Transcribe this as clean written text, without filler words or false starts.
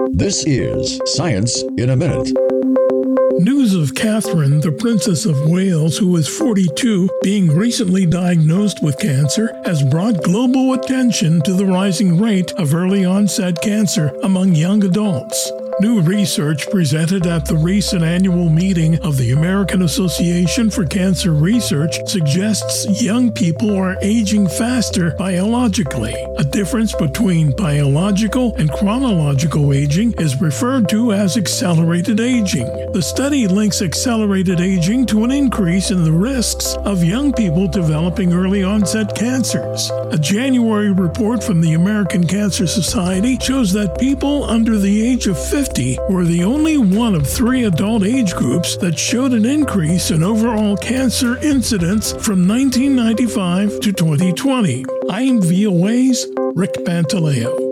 This is Science in a Minute. News of Catherine, the Princess of Wales, who is 42, being recently diagnosed with cancer, has brought global attention to the rising rate of early-onset cancer among young adults. New research presented at the recent annual meeting of the American Association for Cancer Research suggests young people are aging faster biologically. A difference between biological and chronological aging is referred to as accelerated aging. The study links accelerated aging to an increase in the risks of young people developing early-onset cancers. A January report from the American Cancer Society shows that people under the age of 50 were the only one of 3 adult age groups that showed an increase in overall cancer incidence from 1995 to 2020. I'm VOA's Rick Pantaleo.